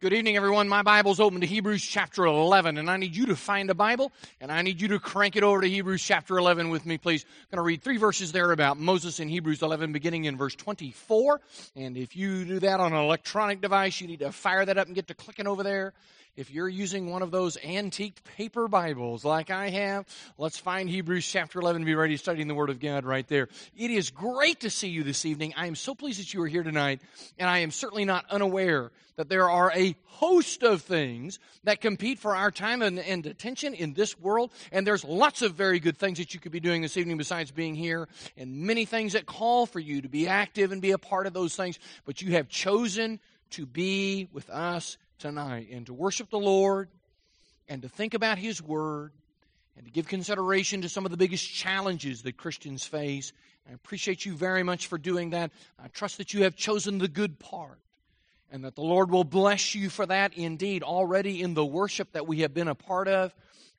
Good evening, everyone. My Bible's open to Hebrews chapter 11, and I need you to find a Bible, and I need you to crank it over to Hebrews chapter 11 with me, please. I'm going to read 3 verses there about Moses in Hebrews 11, beginning in verse 24. And if you do that on an electronic device, you need to fire that up and get to clicking over there. If you're using one of those antique paper Bibles like I have, let's find Hebrews chapter 11 and be ready studying the Word of God right there. It is great to see you this evening. I am so pleased that you are here tonight, and I am certainly not unaware that there are a host of things that compete for our time and attention in this world, and there's lots of very good things that you could be doing this evening besides being here, and many things that call for you to be active and be a part of those things, but you have chosen to be with us tonight and to worship the Lord and to think about His Word and to give consideration to some of the biggest challenges that Christians face. I appreciate you very much for doing that. I trust that you have chosen the good part and that the Lord will bless you for that. Indeed, already in the worship that we have been a part of,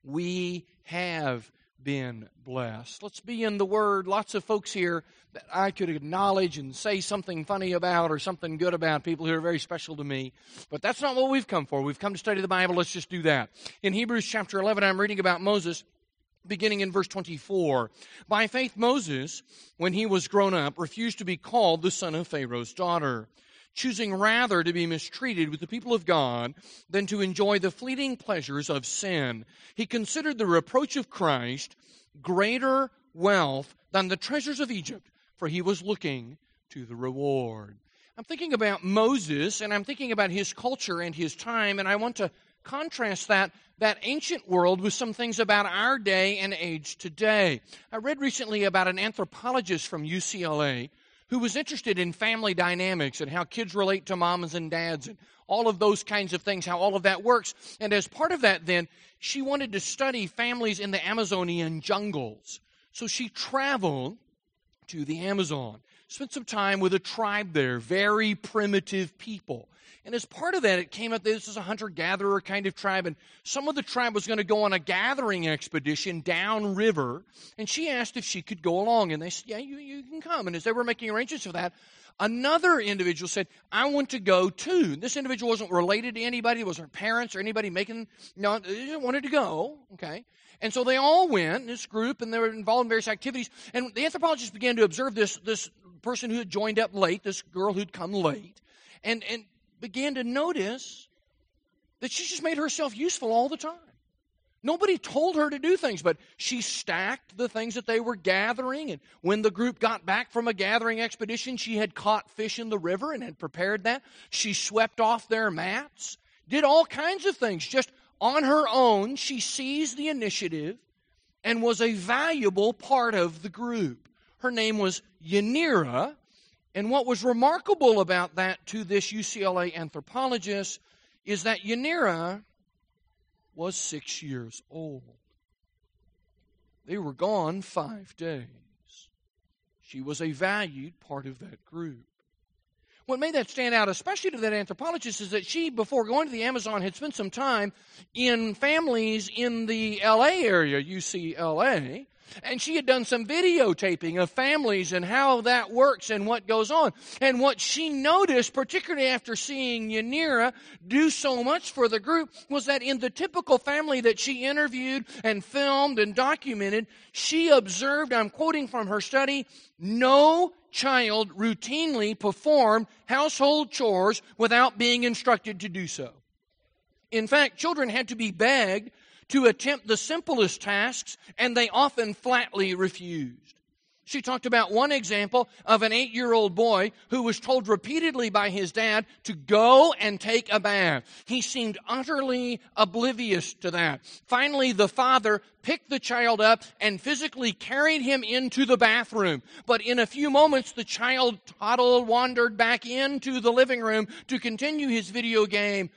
we have been blessed. Let's be in the Word. Lots of folks here that I could acknowledge and say something funny about or something good about, people who are very special to me. But that's not what we've come for. We've come to study the Bible. Let's just do that. In Hebrews chapter 11, I'm reading about Moses, beginning in verse 24. By faith, Moses, when he was grown up, refused to be called the son of Pharaoh's daughter, choosing rather to be mistreated with the people of God than to enjoy the fleeting pleasures of sin. He considered the reproach of Christ greater wealth than the treasures of Egypt, for he was looking to the reward. I'm thinking about Moses, and I'm thinking about his culture and his time, and I want to contrast that ancient world with some things about our day and age today. I read recently about an anthropologist from UCLA who was interested in family dynamics and how kids relate to moms and dads and all of those kinds of things, how all of that works. And as part of that then, she wanted to study families in the Amazonian jungles. So she traveled to the Amazon, spent some time with a tribe there, very primitive people. And as part of that, it came up that this is a hunter-gatherer kind of tribe, and some of the tribe was going to go on a gathering expedition downriver, and she asked if she could go along, and they said, yeah, you can come. And as they were making arrangements for that, another individual said, I want to go too. This individual wasn't related to anybody, it wasn't her parents or anybody they just wanted to go, okay? And so they all went, this group, and they were involved in various activities, and the anthropologist began to observe this person who had joined up late, this girl who'd come late, and began to notice that she just made herself useful all the time. Nobody told her to do things, but she stacked the things that they were gathering, and when the group got back from a gathering expedition, she had caught fish in the river and had prepared that. She swept off their mats, did all kinds of things. Just on her own, she seized the initiative and was a valuable part of the group. Her name was Yanira. And what was remarkable about that to this UCLA anthropologist is that Yanira was 6 years old. They were gone 5 days. She was a valued part of that group. What made that stand out, especially to that anthropologist, is that she, before going to the Amazon, had spent some time in families in the LA area, UCLA, and she had done some videotaping of families and how that works and what goes on. And what she noticed, particularly after seeing Yanira do so much for the group, was that in the typical family that she interviewed and filmed and documented, she observed, I'm quoting from her study, no child routinely performed household chores without being instructed to do so. In fact, children had to be begged to attempt the simplest tasks, and they often flatly refused. She talked about one example of an 8-year-old boy who was told repeatedly by his dad to go and take a bath. He seemed utterly oblivious to that. Finally, the father picked the child up and physically carried him into the bathroom. But in a few moments, the child wandered back into the living room to continue his video game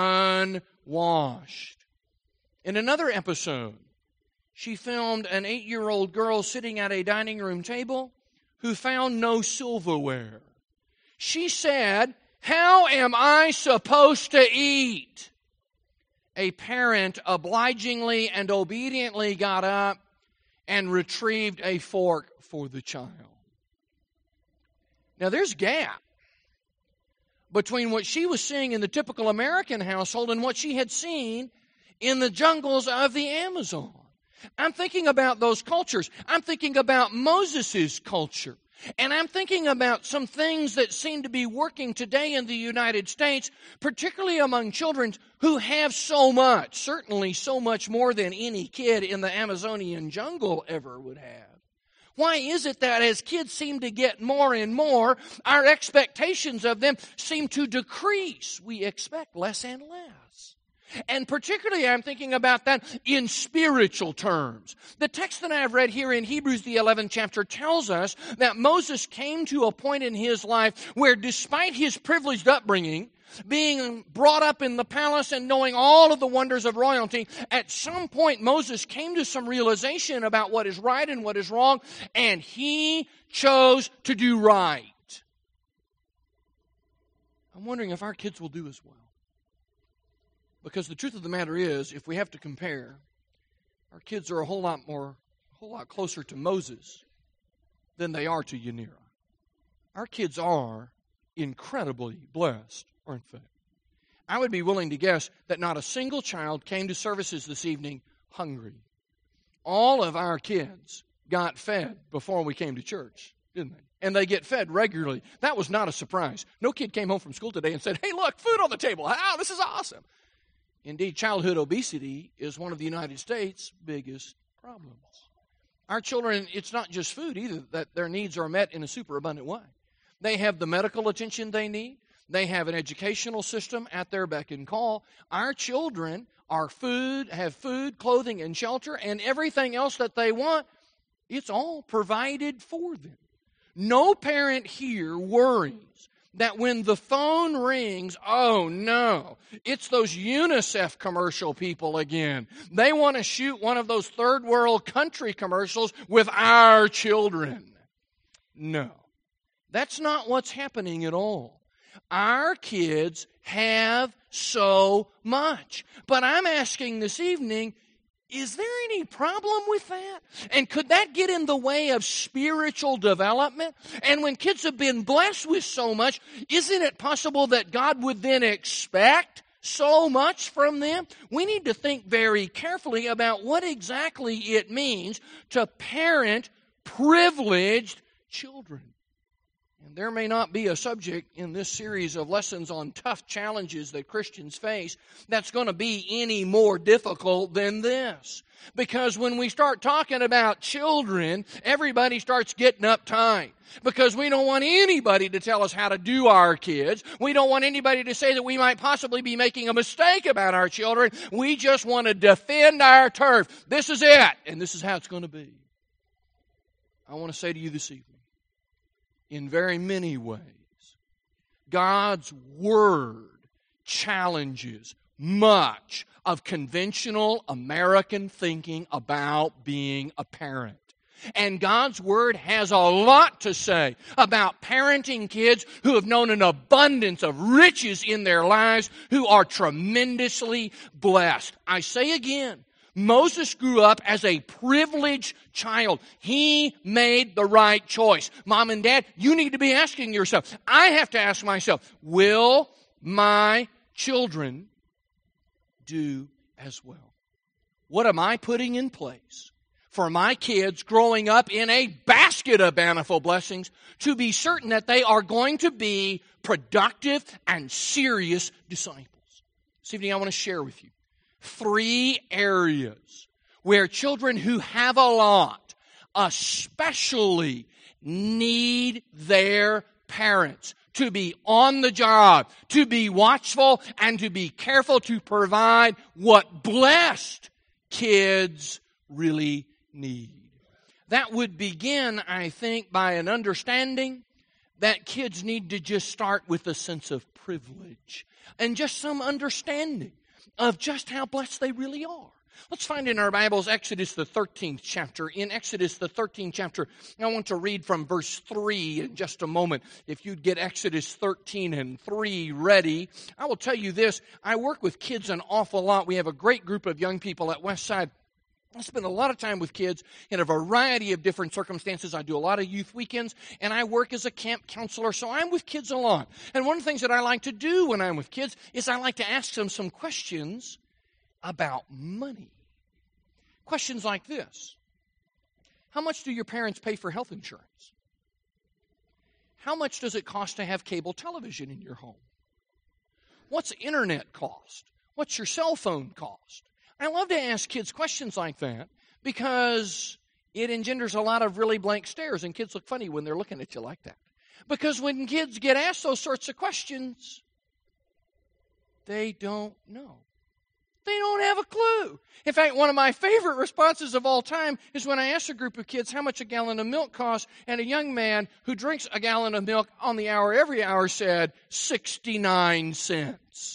unwashed. In another episode, she filmed an 8-year-old girl sitting at a dining room table who found no silverware. She said, "How am I supposed to eat?" A parent obligingly and obediently got up and retrieved a fork for the child. Now there's gap between what she was seeing in the typical American household and what she had seen in the jungles of the Amazon. I'm thinking about those cultures. I'm thinking about Moses' culture. And I'm thinking about some things that seem to be working today in the United States, particularly among children who have so much, certainly so much more than any kid in the Amazonian jungle ever would have. Why is it that as kids seem to get more and more, our expectations of them seem to decrease? We expect less and less. And particularly I'm thinking about that in spiritual terms. The text that I have read here in Hebrews, the 11th chapter, tells us that Moses came to a point in his life where despite his privileged upbringing, being brought up in the palace and knowing all of the wonders of royalty, at some point Moses came to some realization about what is right and what is wrong, and he chose to do right. I'm wondering if our kids will do as well. Because the truth of the matter is, if we have to compare, our kids are a whole lot closer to Moses than they are to Yanira. Our kids are incredibly blessed, aren't they? I would be willing to guess that not a single child came to services this evening hungry. All of our kids got fed before we came to church, didn't they? And they get fed regularly. That was not a surprise. No kid came home from school today and said, "Hey, look, food on the table. Wow, this is awesome." Indeed, childhood obesity is one of the United States' biggest problems. Our children, it's not just food either, that their needs are met in a superabundant way. They have the medical attention they need. They have an educational system at their beck and call. Our children have food, clothing, and shelter, and everything else that they want. It's all provided for them. No parent here worries that when the phone rings, oh no, it's those UNICEF commercial people again. They want to shoot one of those third world country commercials with our children. No, that's not what's happening at all. Our kids have so much. But I'm asking this evening, is there any problem with that? And could that get in the way of spiritual development? And when kids have been blessed with so much, isn't it possible that God would then expect so much from them? We need to think very carefully about what exactly it means to parent privileged children. And there may not be a subject in this series of lessons on tough challenges that Christians face that's going to be any more difficult than this. Because when we start talking about children, everybody starts getting uptight. Because we don't want anybody to tell us how to do our kids. We don't want anybody to say that we might possibly be making a mistake about our children. We just want to defend our turf. This is it, and this is how it's going to be. I want to say to you this evening, in very many ways, God's Word challenges much of conventional American thinking about being a parent. And God's Word has a lot to say about parenting kids who have known an abundance of riches in their lives, who are tremendously blessed. I say again, Moses grew up as a privileged child. He made the right choice. Mom and Dad, you need to be asking yourself. I have to ask myself, will my children do as well? What am I putting in place for my kids growing up in a basket of bountiful blessings to be certain that they are going to be productive and serious disciples? This evening I want to share with you 3 areas where children who have a lot especially need their parents to be on the job, to be watchful, and to be careful to provide what blessed kids really need. That would begin, I think, by an understanding that kids need to just start with a sense of privilege and just some understanding of just how blessed they really are. Let's find in our Bibles Exodus the 13th chapter. In Exodus the 13th chapter, I want to read from verse 3 in just a moment. If you'd get Exodus 13 and 3 ready. I will tell you this, I work with kids an awful lot. We have a great group of young people at Westside I spend a lot of time with kids in a variety of different circumstances. I do a lot of youth weekends, and I work as a camp counselor, so I'm with kids a lot. And one of the things that I like to do when I'm with kids is I like to ask them some questions about money. Questions like this. How much do your parents pay for health insurance? How much does it cost to have cable television in your home? What's internet cost? What's your cell phone cost? I love to ask kids questions like that because it engenders a lot of really blank stares, and kids look funny when they're looking at you like that. Because when kids get asked those sorts of questions, they don't know. They don't have a clue. In fact, one of my favorite responses of all time is when I asked a group of kids how much a gallon of milk costs, and a young man who drinks a gallon of milk on the hour every hour said, 69 cents.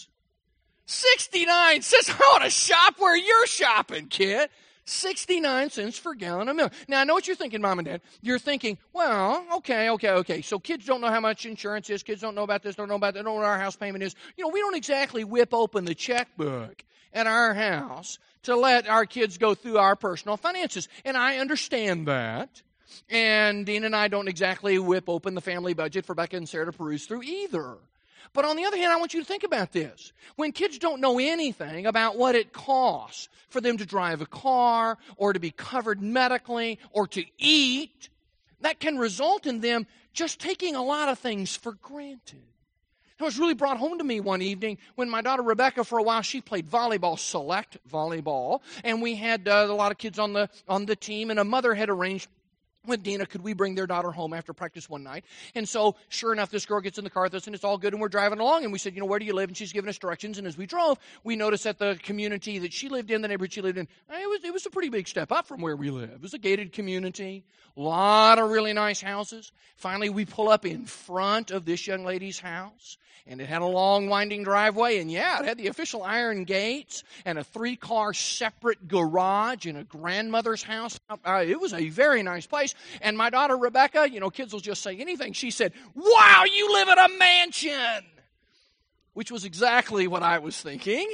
69 cents. I want to shop where you're shopping, kid. 69 cents for a gallon of milk. Now, I know what you're thinking, Mom and Dad. You're thinking, well, okay. So kids don't know how much insurance is. Kids don't know about this, don't know about that, don't know what our house payment is. You know, we don't exactly whip open the checkbook at our house to let our kids go through our personal finances. And I understand that. And Dean and I don't exactly whip open the family budget for Becca and Sarah to peruse through either. But on the other hand, I want you to think about this. When kids don't know anything about what it costs for them to drive a car or to be covered medically or to eat, that can result in them just taking a lot of things for granted. It was really brought home to me one evening when my daughter Rebecca, for a while, she played volleyball, select volleyball, and we had a lot of kids on the team, and a mother had arranged with Dina, could we bring their daughter home after practice one night? And so, sure enough, this girl gets in the car with us, and it's all good, and we're driving along, and we said, where do you live? And she's giving us directions, and as we drove, we noticed that the community that she lived in, the neighborhood she lived in, it was a pretty big step up from where we live. It was a gated community, a lot of really nice houses. Finally, we pull up in front of this young lady's house, and it had a long, winding driveway, and yeah, it had the official iron gates and a 3-car separate garage in a grandmother's house. It was a very nice place. And my daughter Rebecca, kids will just say anything. She said, "Wow, you live in a mansion!" Which was exactly what I was thinking.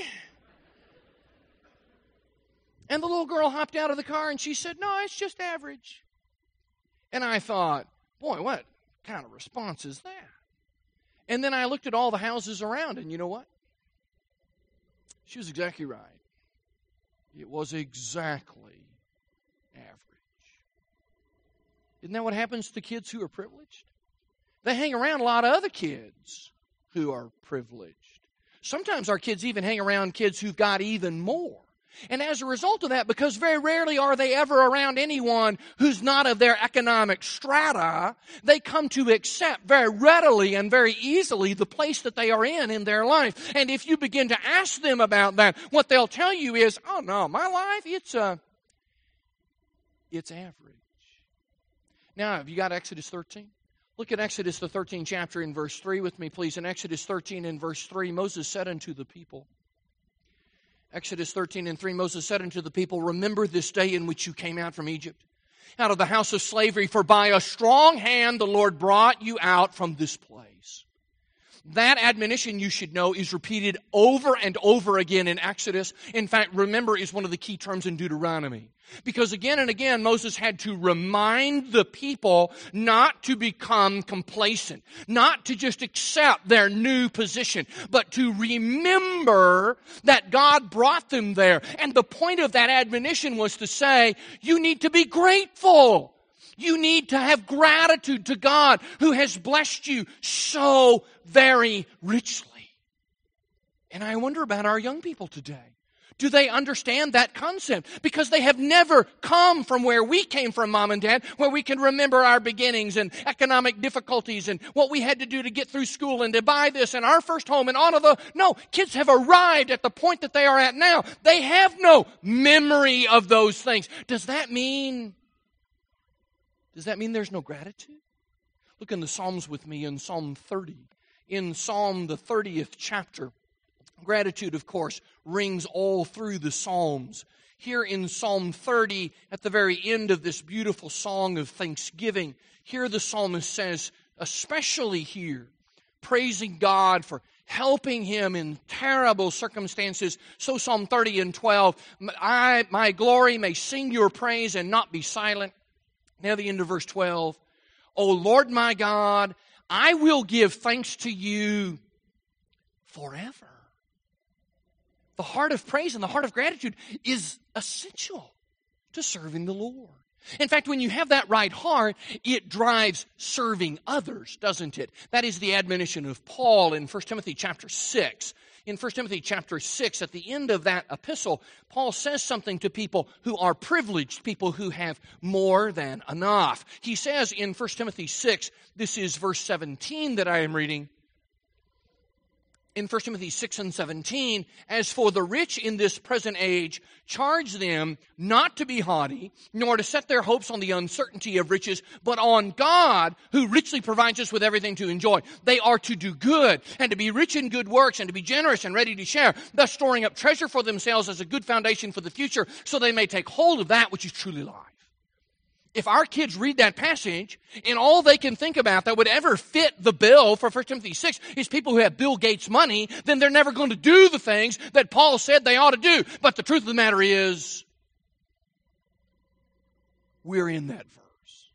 And the little girl hopped out of the car and she said, "No, it's just average." And I thought, boy, what kind of response is that? And then I looked at all the houses around, and you know what? She was exactly right. It was exactly average. Isn't that what happens to kids who are privileged? They hang around a lot of other kids who are privileged. Sometimes our kids even hang around kids who've got even more. And as a result of that, because very rarely are they ever around anyone who's not of their economic strata, they come to accept very readily and very easily the place that they are in their life. And if you begin to ask them about that, what they'll tell you is, "Oh no, my life, it's average." Now, have you got Exodus 13? Look at Exodus, the 13th chapter in verse 3 with me, please. In Exodus 13 and verse 3, Moses said unto the people, Exodus 13 and 3, Moses said unto the people, "Remember this day in which you came out from Egypt, out of the house of slavery, for by a strong hand the Lord brought you out from this place." That admonition, you should know, is repeated over and over again in Exodus. In fact, remember is one of the key terms in Deuteronomy. Because again and again, Moses had to remind the people not to become complacent, not to just accept their new position, but to remember that God brought them there. And the point of that admonition was to say, you need to be grateful. You need to have gratitude to God who has blessed you so very richly. And I wonder about our young people today. Do they understand that concept? Because they have never come from where we came from, Mom and Dad, where we can remember our beginnings and economic difficulties and what we had to do to get through school and to buy this and our first home and on of the... No, kids have arrived at the point that they are at now. They have no memory of those things. Does that mean there's no gratitude? Look in the Psalms with me in Psalm 30. In Psalm, the 30th chapter, gratitude, of course, rings all through the Psalms. Here in Psalm 30, at the very end of this beautiful song of thanksgiving, here the psalmist says, especially here, praising God for helping him in terrible circumstances. So Psalm 30 and 12, my glory may sing your praise and not be silent. Now the end of verse 12. O Lord my God, I will give thanks to you forever. The heart of praise and the heart of gratitude is essential to serving the Lord. In fact, when you have that right heart, it drives serving others, doesn't it? That is the admonition of Paul in 1 Timothy chapter 6. In 1 Timothy chapter 6, at the end of that epistle, Paul says something to people who are privileged, people who have more than enough. He says in 1 Timothy 6, this is verse 17 that I am reading, in 1 Timothy 6 and 17, as for the rich in this present age, charge them not to be haughty, nor to set their hopes on the uncertainty of riches, but on God, who richly provides us with everything to enjoy. They are to do good, and to be rich in good works, and to be generous and ready to share, thus storing up treasure for themselves as a good foundation for the future, so they may take hold of that which is truly life. If our kids read that passage and all they can think about that would ever fit the bill for 1 Timothy 6 is people who have Bill Gates money, then they're never going to do the things that Paul said they ought to do. But the truth of the matter is, we're in that verse.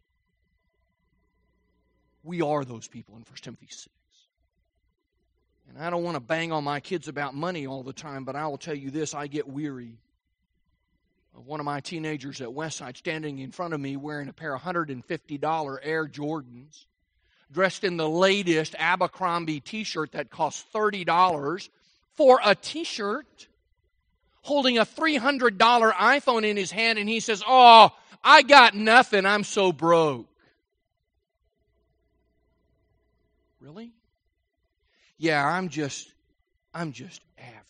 We are those people in 1 Timothy 6. And I don't want to bang on my kids about money all the time, but I will tell you this, I get weary of one of my teenagers at Westside standing in front of me wearing a pair of $150 Air Jordans, dressed in the latest Abercrombie t-shirt that costs $30 for a t-shirt, holding a $300 iPhone in his hand, and he says, "Oh, I got nothing, I'm so broke." Really? Yeah, I'm just average.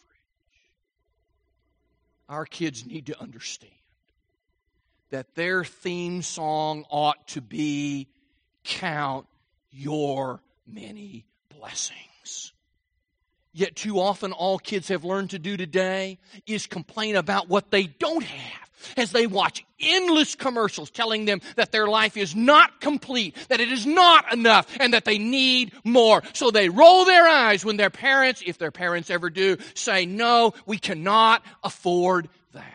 Our kids need to understand that their theme song ought to be, "Count your many blessings." Yet too often all kids have learned to do today is complain about what they don't have as they watch endless commercials telling them that their life is not complete, that it is not enough, and that they need more. So they roll their eyes when their parents, if their parents ever do, say, "No, we cannot afford that."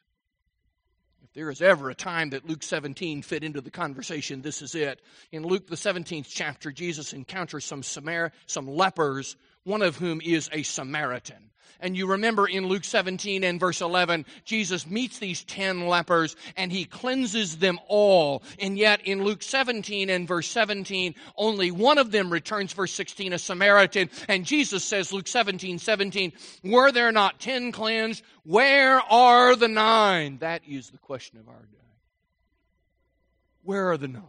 If there is ever a time that Luke 17 fit into the conversation, this is it. In Luke the 17th chapter, Jesus encounters some lepers, one of whom is a Samaritan. And you remember in Luke 17 and verse 11, Jesus meets these 10 lepers and he cleanses them all. And yet in Luke 17 and verse 17, only one of them returns, verse 16, a Samaritan. And Jesus says, Luke 17:17, "Were there not 10 cleansed? Where are the 9? That is the question of our day. Where are the 9?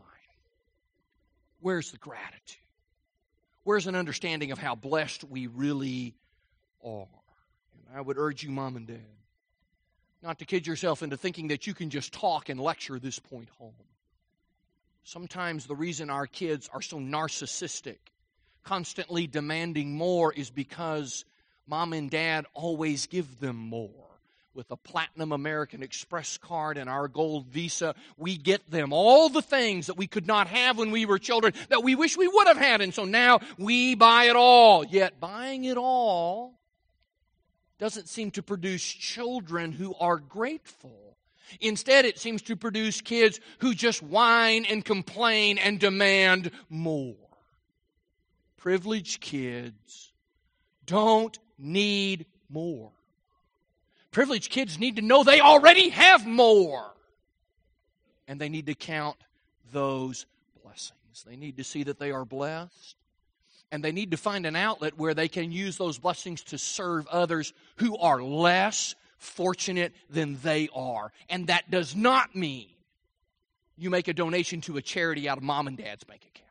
Where's the gratitude? Where's an understanding of how blessed we really are? I would urge you, Mom and Dad, not to kid yourself into thinking that you can just talk and lecture this point home. Sometimes the reason our kids are so narcissistic, constantly demanding more, is because Mom and Dad always give them more. With a Platinum American Express card and our gold Visa, we get them all the things that we could not have when we were children that we wish we would have had. And so now we buy it all. Yet buying it all doesn't seem to produce children who are grateful. Instead, it seems to produce kids who just whine and complain and demand more. Privileged kids don't need more. Privileged kids need to know they already have more. And they need to count those blessings. They need to see that they are blessed. And they need to find an outlet where they can use those blessings to serve others who are less fortunate than they are. And that does not mean you make a donation to a charity out of Mom and Dad's bank account.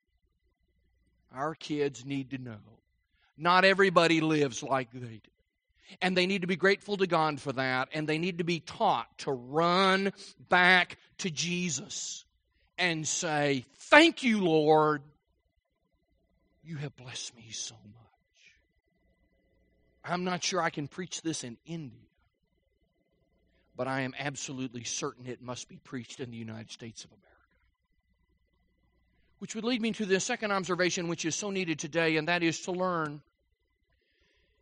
Our kids need to know not everybody lives like they do. And they need to be grateful to God for that. And they need to be taught to run back to Jesus and say, "Thank you, Lord. You have blessed me so much." I'm not sure I can preach this in India, but I am absolutely certain it must be preached in the United States of America. Which would lead me to the second observation, which is so needed today, and that is to learn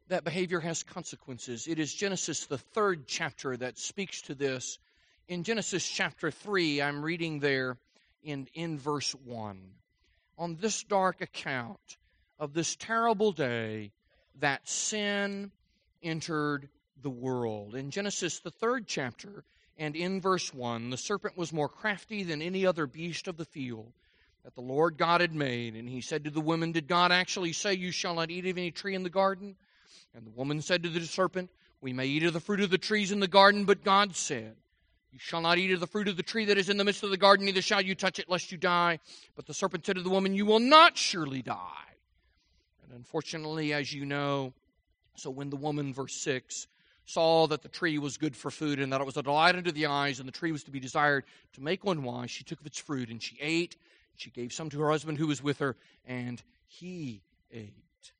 that behavior has consequences. It is Genesis, the 3rd chapter, that speaks to this. In Genesis chapter 3, I'm reading there in verse 1. On this dark account of this terrible day that sin entered the world. In Genesis, the 3rd chapter, and in verse 1, the serpent was more crafty than any other beast of the field that the Lord God had made. And he said to the woman, did God actually say, you shall not eat of any tree in the garden? And the woman said to the serpent, we may eat of the fruit of the trees in the garden, but God said, you shall not eat of the fruit of the tree that is in the midst of the garden, neither shall you touch it, lest you die. But the serpent said to the woman, you will not surely die. And unfortunately, as you know, so when the woman, verse 6, saw that the tree was good for food, and that it was a delight unto the eyes, and the tree was to be desired to make one wise, she took of its fruit, and she ate. She gave some to her husband who was with her, and he ate.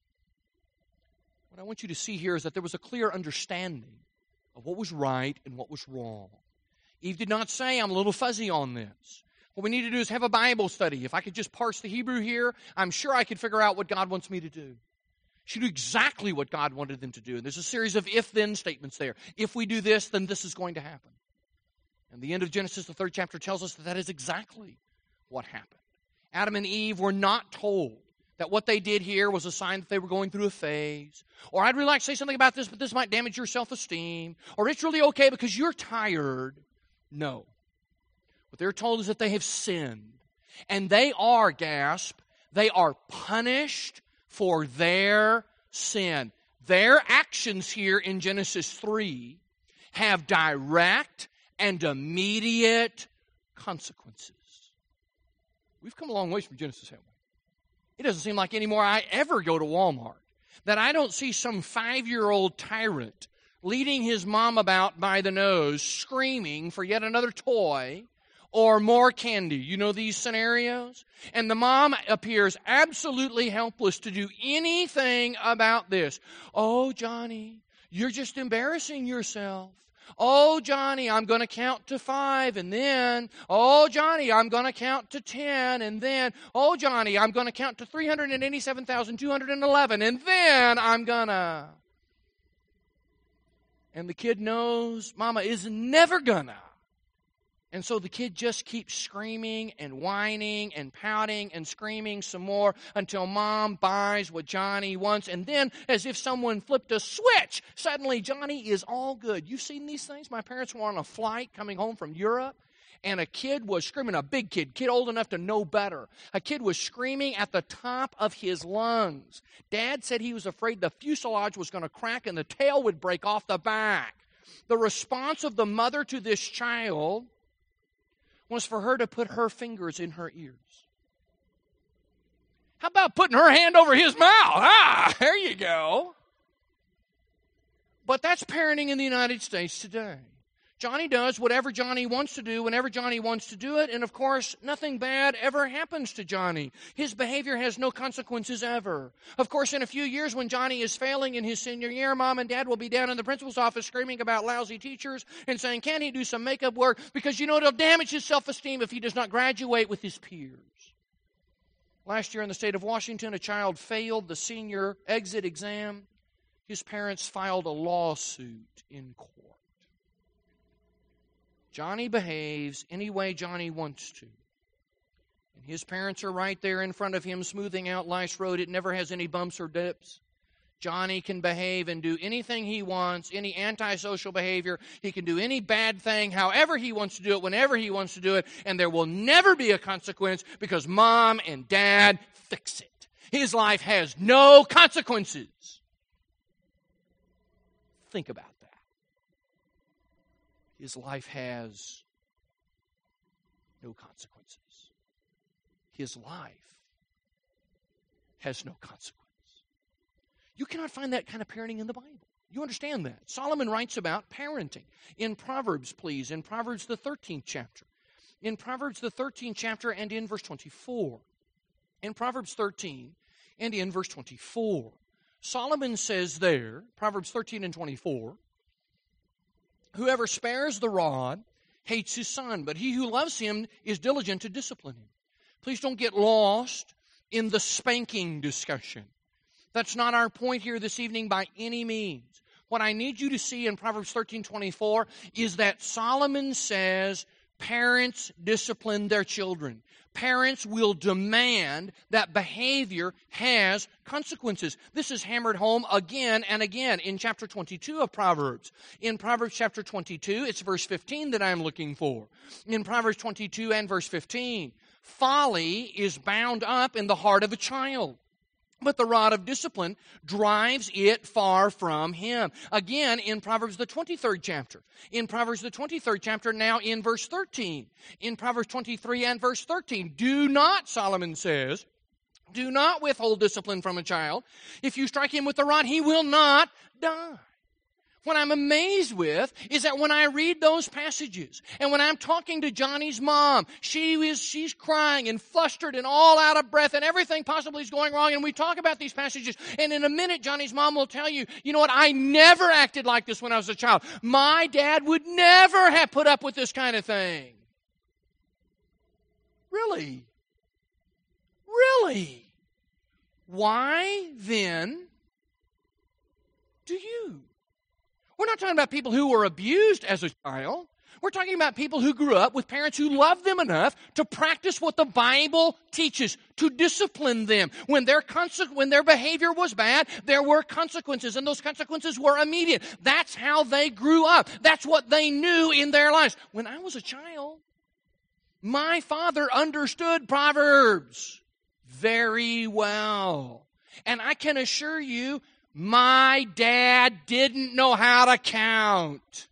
What I want you to see here is that there was a clear understanding of what was right and what was wrong. Eve did not say, I'm a little fuzzy on this. What we need to do is have a Bible study. If I could just parse the Hebrew here, I'm sure I could figure out what God wants me to do. She knew exactly what God wanted them to do. And there's a series of if-then statements there. If we do this, then this is going to happen. And the end of Genesis, the 3rd chapter, tells us that that is exactly what happened. Adam and Eve were not told that what they did here was a sign that they were going through a phase. Or I'd really like to say something about this, but this might damage your self-esteem. Or it's really okay because you're tired. No. What they're told is that they have sinned. And they are, gasp, they are punished for their sin. Their actions here in Genesis 3 have direct and immediate consequences. We've come a long ways from Genesis, haven't we? It doesn't seem like anymore I ever go to Walmart that I don't see some 5-year-old tyrant leading his mom about by the nose, screaming for yet another toy or more candy. You know these scenarios? And the mom appears absolutely helpless to do anything about this. Oh, Johnny, you're just embarrassing yourself. Oh, Johnny, I'm going to count to 5, and then, oh, Johnny, I'm going to count to 10, and then, oh, Johnny, I'm going to count to 387,211, and then I'm going to. And the kid knows Mama is never gonna. And so the kid just keeps screaming and whining and pouting and screaming some more until Mom buys what Johnny wants. And then, as if someone flipped a switch, suddenly Johnny is all good. You've seen these things? My parents were on a flight coming home from Europe, and a kid was screaming, a big kid old enough to know better. A kid was screaming at the top of his lungs. Dad said he was afraid the fuselage was going to crack and the tail would break off the back. The response of the mother to this child was for her to put her fingers in her ears. How about putting her hand over his mouth? There you go. But that's parenting in the United States today. Johnny does whatever Johnny wants to do whenever Johnny wants to do it, and of course, nothing bad ever happens to Johnny. His behavior has no consequences ever. Of course, in a few years when Johnny is failing in his senior year, Mom and Dad will be down in the principal's office screaming about lousy teachers and saying, can he do some makeup work? Because, it'll damage his self-esteem if he does not graduate with his peers. Last year in the state of Washington, a child failed the senior exit exam. His parents filed a lawsuit in court. Johnny behaves any way Johnny wants to. And his parents are right there in front of him smoothing out life's road. It never has any bumps or dips. Johnny can behave and do anything he wants, any antisocial behavior. He can do any bad thing however he wants to do it, whenever he wants to do it, and there will never be a consequence because Mom and Dad fix it. His life has no consequences. Think about that. His life has no consequences. His life has no consequence. You cannot find that kind of parenting in the Bible. You understand that. Solomon writes about parenting. In Proverbs, please, in Proverbs the 13th chapter. In Proverbs the 13th chapter and in verse 24. In Proverbs 13 and in verse 24. Solomon says there, Proverbs 13 and 24, whoever spares the rod hates his son, but he who loves him is diligent to discipline him. Please don't get lost in the spanking discussion. That's not our point here this evening by any means. What I need you to see in Proverbs 13:24 is that Solomon says parents discipline their children. Parents will demand that behavior has consequences. This is hammered home again and again in chapter 22 of Proverbs. In Proverbs chapter 22, it's verse 15 that I'm looking for. In Proverbs 22 and verse 15, folly is bound up in the heart of a child, but the rod of discipline drives it far from him. Again, in Proverbs the 23rd chapter. In Proverbs the 23rd chapter, now in verse 13. In Proverbs 23 and verse 13. Do not, Solomon says, do not withhold discipline from a child. If you strike him with the rod, he will not die. What I'm amazed with is that when I read those passages, and when I'm talking to Johnny's mom, she's crying and flustered and all out of breath and everything possibly is going wrong, and we talk about these passages, and in a minute Johnny's mom will tell you, you know what, I never acted like this when I was a child. My dad would never have put up with this kind of thing. Really? Really? Why then do you? We're not talking about people who were abused as a child. We're talking about people who grew up with parents who loved them enough to practice what the Bible teaches, to discipline them. When their behavior was bad, there were consequences, and those consequences were immediate. That's how they grew up. That's what they knew in their lives. When I was a child, my father understood Proverbs very well. And I can assure you, my dad didn't know how to count.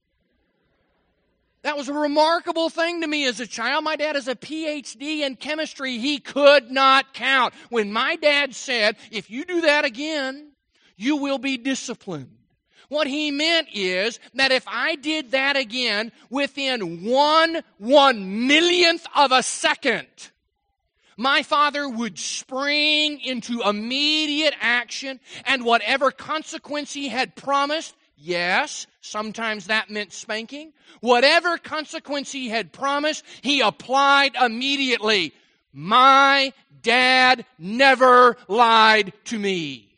That was a remarkable thing to me as a child. My dad has a PhD in chemistry. He could not count. When my dad said, if you do that again, you will be disciplined. What he meant is that if I did that again within 1/1,000,000th of a second, my father would spring into immediate action, and whatever consequence he had promised, yes, sometimes that meant spanking, whatever consequence he had promised, he applied immediately. My dad never lied to me.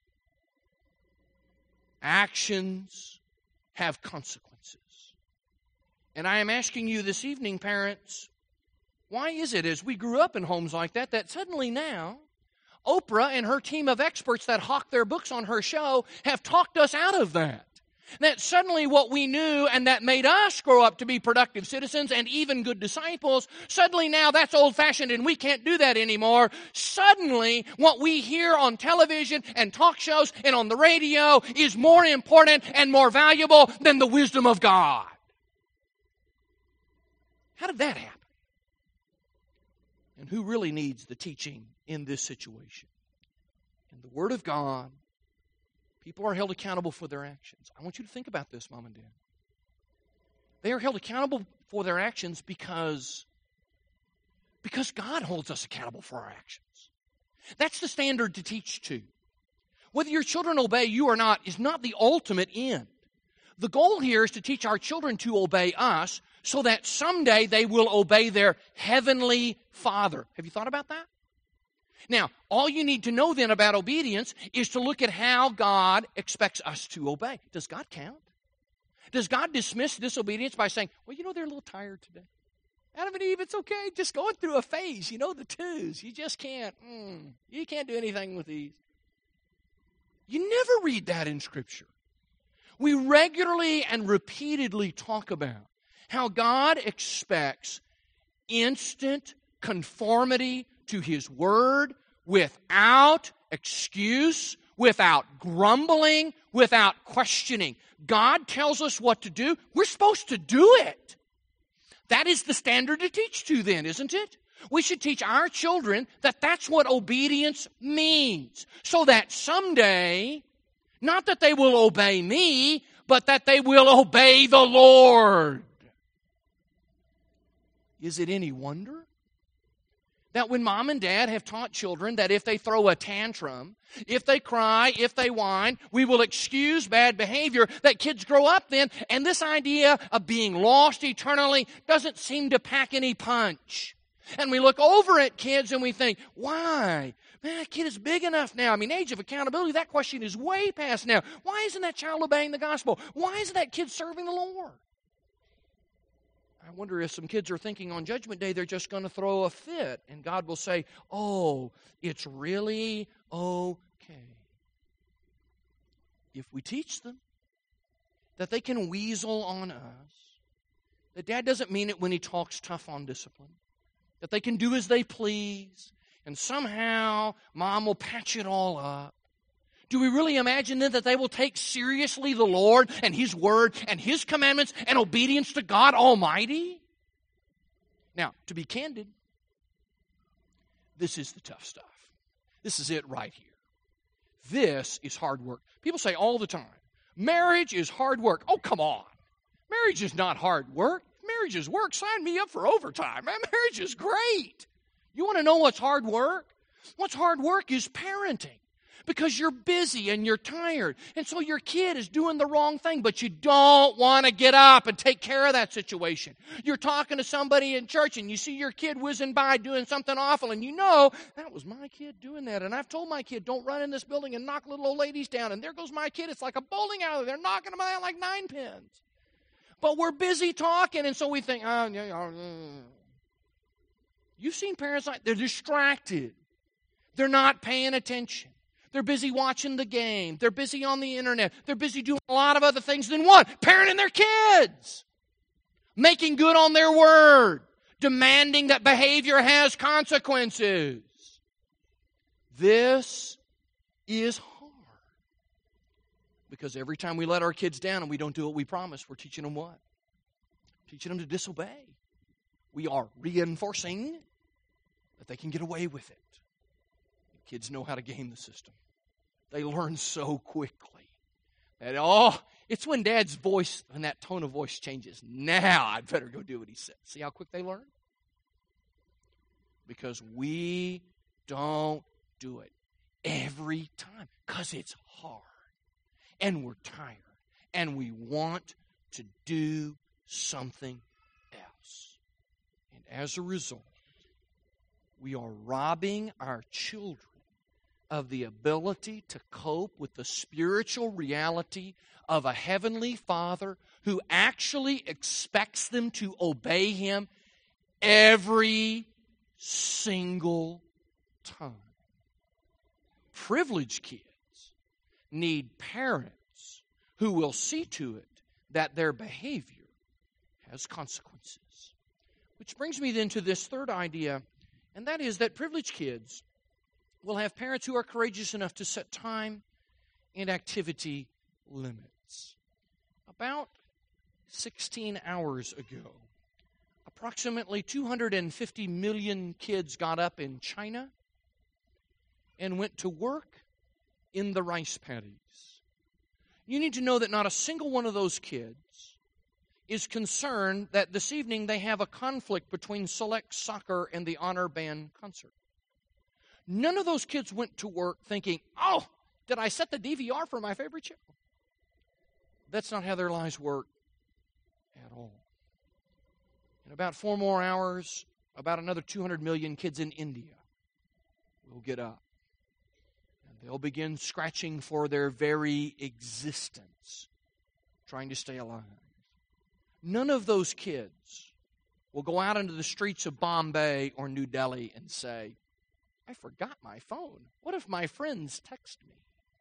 Actions have consequences. And I am asking you this evening, parents, why is it, as we grew up in homes like that, that suddenly now, Oprah and her team of experts that hawk their books on her show have talked us out of that? That suddenly what we knew and that made us grow up to be productive citizens and even good disciples, suddenly now that's old-fashioned and we can't do that anymore. Suddenly what we hear on television and talk shows and on the radio is more important and more valuable than the wisdom of God. How did that happen? And who really needs the teaching in this situation? In the Word of God, people are held accountable for their actions. I want you to think about this, Mom and Dad. They are held accountable for their actions because God holds us accountable for our actions. That's the standard to teach to. Whether your children obey you or not is not the ultimate end. The goal here is to teach our children to obey us so that someday they will obey their heavenly Father. Have you thought about that? Now, all you need to know then about obedience is to look at how God expects us to obey. Does God count? Does God dismiss disobedience by saying, well, they're a little tired today? Adam and Eve, it's okay. Just going through a phase. The twos. You just can't. You can't do anything with these. You never read that in Scripture. We regularly and repeatedly talk about how God expects instant conformity to His Word without excuse, without grumbling, without questioning. God tells us what to do. We're supposed to do it. That is the standard to teach to then, isn't it? We should teach our children that that's what obedience means, so that someday, not that they will obey me, but that they will obey the Lord. Is it any wonder that when Mom and Dad have taught children that if they throw a tantrum, if they cry, if they whine, we will excuse bad behavior, that kids grow up then, and this idea of being lost eternally doesn't seem to pack any punch. And we look over at kids and we think, why? Man, that kid is big enough now. I mean, age of accountability, that question is way past now. Why isn't that child obeying the gospel? Why isn't that kid serving the Lord? I wonder if some kids are thinking on Judgment Day they're just going to throw a fit, and God will say, oh, it's really okay. If we teach them that they can weasel on us, that Dad doesn't mean it when he talks tough on discipline, that they can do as they please, and somehow Mom will patch it all up. Do we really imagine then that they will take seriously the Lord and His Word and His commandments and obedience to God Almighty? Now, to be candid, this is the tough stuff. This is it right here. This is hard work. People say all the time, marriage is hard work. Oh, come on. Marriage is not hard work. Marriage is work. Sign me up for overtime. Man, marriage is great. You want to know what's hard work? What's hard work is parenting. Because you're busy and you're tired. And so your kid is doing the wrong thing, but you don't want to get up and take care of that situation. You're talking to somebody in church and you see your kid whizzing by doing something awful, and you know, that was my kid doing that. And I've told my kid, don't run in this building and knock little old ladies down. And there goes my kid. It's like a bowling alley. They're knocking them out like 9 pins. But we're busy talking, and so we think, oh, yeah. You've seen parents like, they're distracted. They're not paying attention. They're busy watching the game. They're busy on the internet. They're busy doing a lot of other things than one, parenting their kids, making good on their word, demanding that behavior has consequences. This is hard. Because every time we let our kids down and we don't do what we promised, we're teaching them what? Teaching them to disobey. We are reinforcing that they can get away with it. Kids know how to game the system. They learn so quickly. And it's when Dad's voice, when that tone of voice changes. Now I'd better go do what he said. See how quick they learn? Because we don't do it every time. Because it's hard. And we're tired. And we want to do something else. And as a result, we are robbing our children of the ability to cope with the spiritual reality of a heavenly Father who actually expects them to obey Him every single time. Privileged kids need parents who will see to it that their behavior has consequences. Which brings me then to this third idea, and that is that privileged kids will have parents who are courageous enough to set time and activity limits. About 16 hours ago, approximately 250 million kids got up in China and went to work in the rice paddies. You need to know that not a single one of those kids is concerned that this evening they have a conflict between select soccer and the honor band concert. None of those kids went to work thinking, oh, did I set the DVR for my favorite show? That's not how their lives work at all. In about 4 more hours, about another 200 million kids in India will get up. And they'll begin scratching for their very existence, trying to stay alive. None of those kids will go out into the streets of Bombay or New Delhi and say, I forgot my phone. What if my friends text me?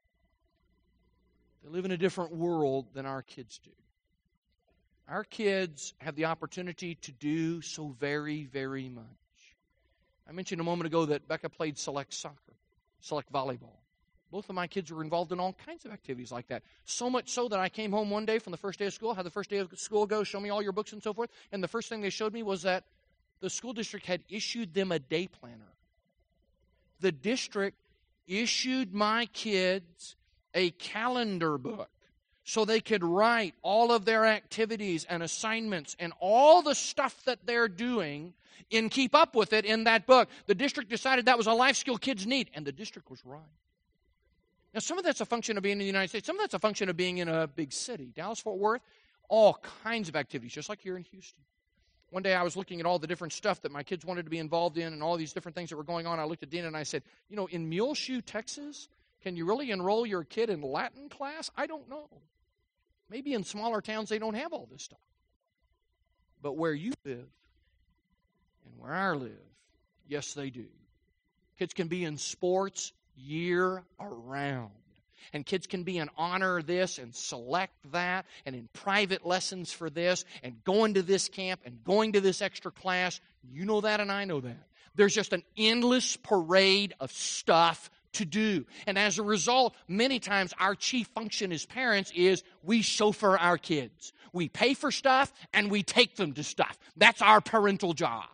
They live in a different world than our kids do. Our kids have the opportunity to do so very, very much. I mentioned a moment ago that Becca played select soccer, select volleyball. Both of my kids were involved in all kinds of activities like that. So much so that I came home one day from the first day of school, had the first day of school go, show me all your books and so forth, and the first thing they showed me was that the school district had issued them a day planner. The district issued my kids a calendar book so they could write all of their activities and assignments and all the stuff that they're doing and keep up with it in that book. The district decided that was a life skill kids need, and the district was right. Now, some of that's a function of being in the United States. Some of that's a function of being in a big city. Dallas-Fort Worth, all kinds of activities, just like here in Houston. One day I was looking at all the different stuff that my kids wanted to be involved in and all these different things that were going on. I looked at Dina and I said, in Muleshoe, Texas, can you really enroll your kid in Latin class? I don't know. Maybe in smaller towns they don't have all this stuff. But where you live and where I live, yes, they do. Kids can be in sports year around. And kids can be in honor this and select that and in private lessons for this and going to this camp and going to this extra class. You know that and I know that. There's just an endless parade of stuff to do. And as a result, many times our chief function as parents is we chauffeur our kids. We pay for stuff and we take them to stuff. That's our parental job.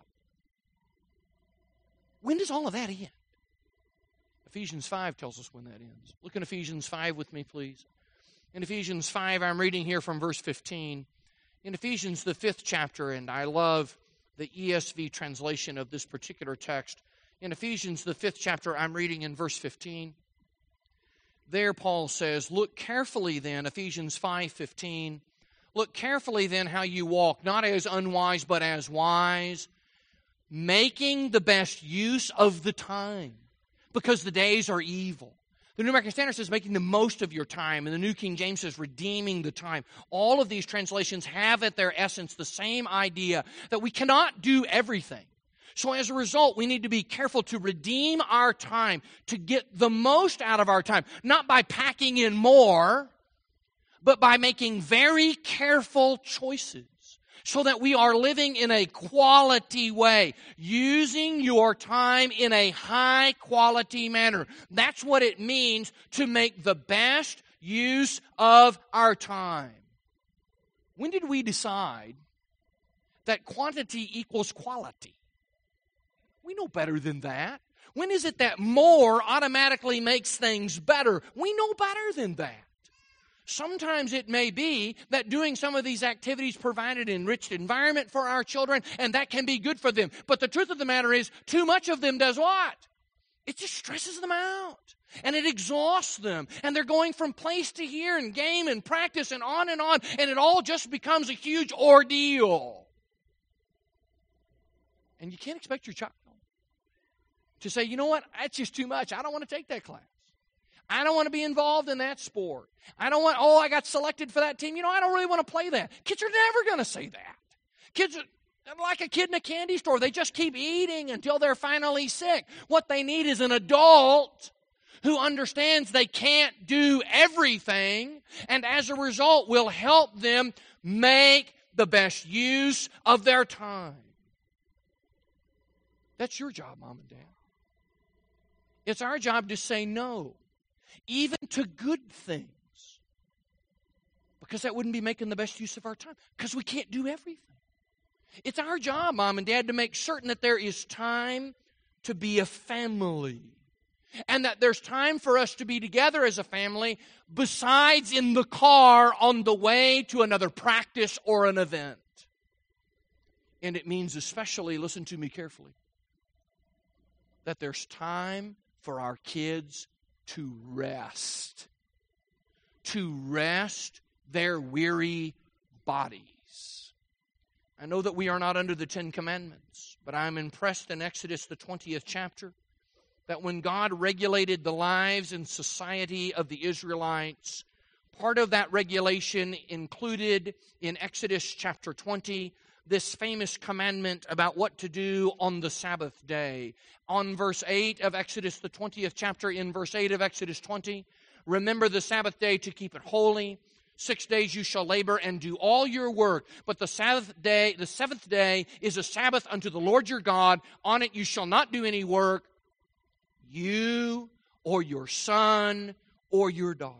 When does all of that end? Ephesians 5 tells us when that ends. Look in Ephesians 5 with me, please. In Ephesians 5, I'm reading here from verse 15. In Ephesians, the 5th chapter, and I love the ESV translation of this particular text. In Ephesians, the 5th chapter, I'm reading in verse 15. There Paul says, look carefully then, Ephesians 5:15, look carefully then how you walk, not as unwise, but as wise, making the best use of the time, because the days are evil. The New American Standard says making the most of your time, and the New King James says redeeming the time. All of these translations have at their essence the same idea that we cannot do everything. So as a result, we need to be careful to redeem our time, to get the most out of our time, not by packing in more, but by making very careful choices, so that we are living in a quality way, using your time in a high-quality manner. That's what it means to make the best use of our time. When did we decide that quantity equals quality? We know better than that. When is it that more automatically makes things better? We know better than that. Sometimes it may be that doing some of these activities provide an enriched environment for our children, and that can be good for them. But the truth of the matter is, too much of them does what? It just stresses them out, and it exhausts them. And they're going from place to here, and game, and practice, and on, and it all just becomes a huge ordeal. And you can't expect your child to say, you know what, that's just too much. I don't want to take that class. I don't want to be involved in that sport. I don't want, I got selected for that team. I don't really want to play that. Kids are never going to say that. Kids are like a kid in a candy store. They just keep eating until they're finally sick. What they need is an adult who understands they can't do everything, and as a result will help them make the best use of their time. That's your job, Mom and Dad. It's our job to say no, even to good things, because that wouldn't be making the best use of our time, because we can't do everything. It's our job, Mom and Dad, to make certain that there is time to be a family, and that there's time for us to be together as a family besides in the car on the way to another practice or an event. And it means especially, listen to me carefully, that there's time for our kids to rest their weary bodies. I know that we are not under the 10 Commandments, but I'm impressed in Exodus, the 20th chapter, that when God regulated the lives and society of the Israelites, part of that regulation included in Exodus chapter 20 this famous commandment about what to do on the Sabbath day. On verse 8 of Exodus, the 20th chapter, in verse 8 of Exodus 20, remember the Sabbath day to keep it holy. 6 days you shall labor and do all your work, but the seventh day is a Sabbath unto the Lord your God. On it you shall not do any work, you or your son or your daughter.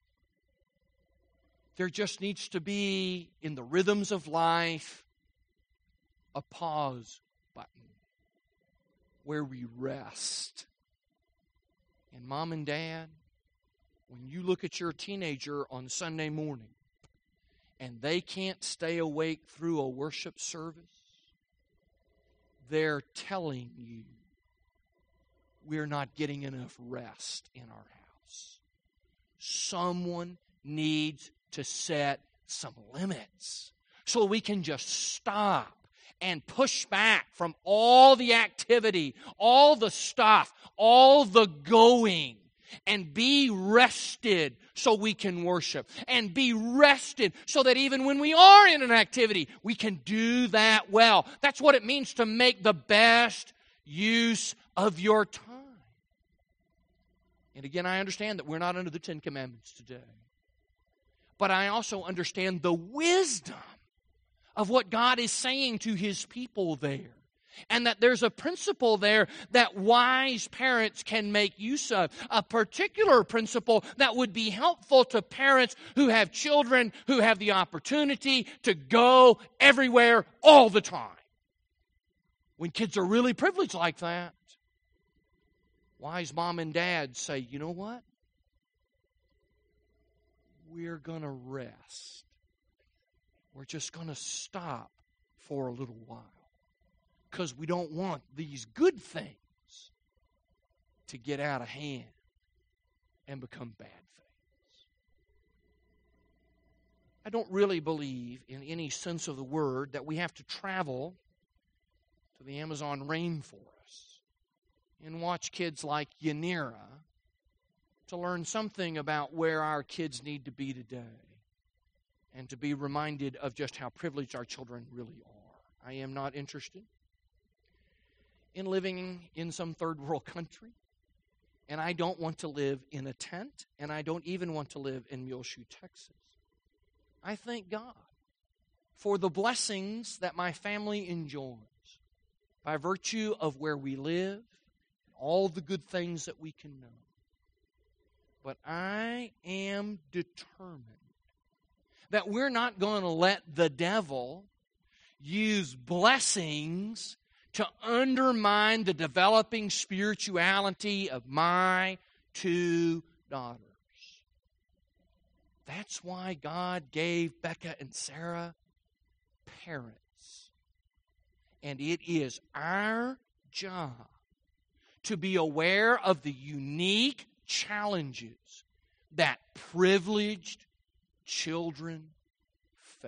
There just needs to be, in the rhythms of life, a pause button where we rest. And Mom and Dad, when you look at your teenager on Sunday morning and they can't stay awake through a worship service, they're telling you we're not getting enough rest in our house. Someone needs to set some limits so we can just stop and push back from all the activity, all the stuff, all the going, and be rested so we can worship. And be rested so that even when we are in an activity, we can do that well. That's what it means to make the best use of your time. And again, I understand that we're not under the Ten Commandments today. But I also understand the wisdom of what God is saying to His people there. And that there's a principle there that wise parents can make use of. A particular principle that would be helpful to parents who have children who have the opportunity to go everywhere all the time. When kids are really privileged like that, wise mom and dad say, you know what? We're going to rest. We're just going to stop for a little while. Because we don't want these good things to get out of hand and become bad things. I don't really believe, in any sense of the word, that we have to travel to the Amazon rainforest and watch kids like Yanira to learn something about where our kids need to be today and to be reminded of just how privileged our children really are. I am not interested in living in some third world country, and I don't want to live in a tent, and I don't even want to live in Muleshoe, Texas. I thank God for the blessings that my family enjoys by virtue of where we live, all the good things that we can know. But I am determined that we're not going to let the devil use blessings to undermine the developing spirituality of my two daughters. That's why God gave Becca and Sarah parents. And it is our job to be aware of the unique challenges that privileged children face.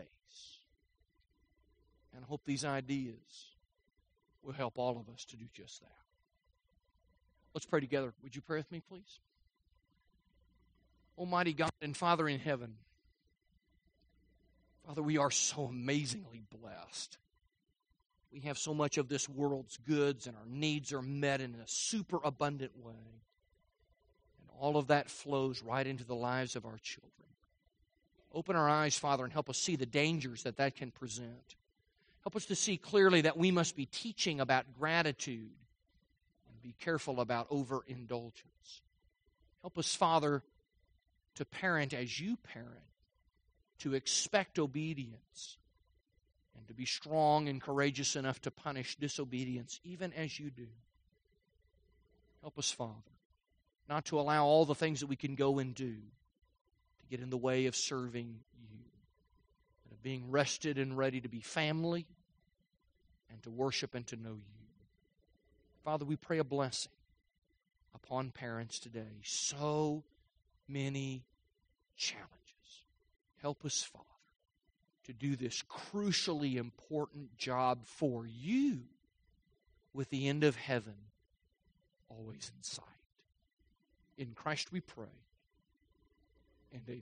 And I hope these ideas will help all of us to do just that. Let's pray together. Would you pray with me, please? Almighty God and Father in heaven, Father, we are so amazingly blessed. We have so much of this world's goods, and our needs are met in a super abundant way. And all of that flows right into the lives of our children. Open our eyes, Father, and help us see the dangers that that can present. Help us to see clearly that we must be teaching about gratitude and be careful about overindulgence. Help us, Father, to parent as you parent, to expect obedience, and to be strong and courageous enough to punish disobedience, even as you do. Help us, Father, not to allow all the things that we can go and do to get in the way of serving you, and of being rested and ready to be family, and to worship and to know you. Father, we pray a blessing upon parents today. So many challenges. Help us, Father, to do this crucially important job for you with the end of heaven always in sight. In Christ we pray, and amen.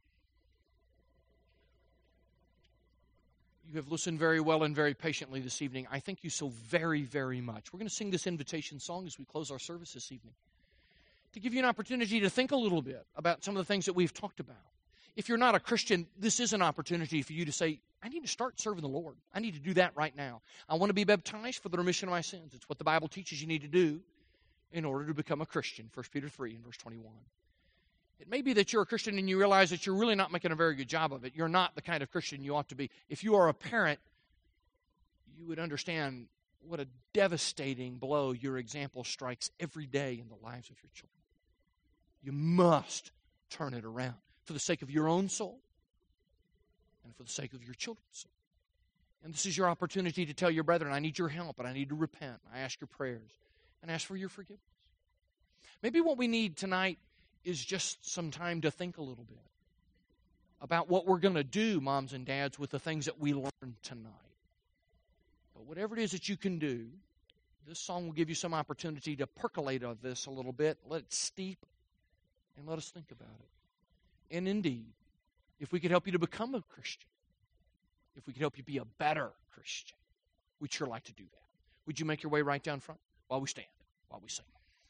You have listened very well and very patiently this evening. I thank you so very, very much. We're going to sing this invitation song as we close our service this evening to give you an opportunity to think a little bit about some of the things that we've talked about. If you're not a Christian, this is an opportunity for you to say, I need to start serving the Lord. I need to do that right now. I want to be baptized for the remission of my sins. It's what the Bible teaches you need to do in order to become a Christian. 1 Peter 3 and verse 21. It may be that you're a Christian and you realize that you're really not making a very good job of it. You're not the kind of Christian you ought to be. If you are a parent, you would understand what a devastating blow your example strikes every day in the lives of your children. You must turn it around for the sake of your own soul and for the sake of your children's soul. And this is your opportunity to tell your brethren, I need your help and I need to repent. I ask your prayers and ask for your forgiveness. Maybe what we need tonight is just some time to think a little bit about what we're going to do, moms and dads, with the things that we learned tonight. But whatever it is that you can do, this song will give you some opportunity to percolate on this a little bit, let it steep, and let us think about it. And indeed, if we could help you to become a Christian, if we could help you be a better Christian, we'd sure like to do that. Would you make your way right down front while we stand, while we sing?